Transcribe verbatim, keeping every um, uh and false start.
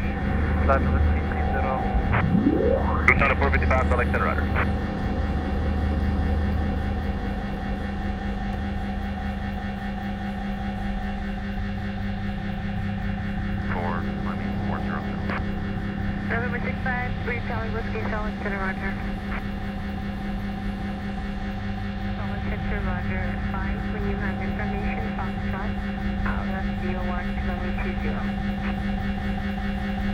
November three three zero. Tucson four fifty-five, Salt Lake Center, roger. Four, I mean, four zero zero. November six five, three Charlie Whiskey, Salt Lake Center, roger. Salt Lake Center, roger. Five, when you have information, Foxtrot, out of V O one, Kilo two zero.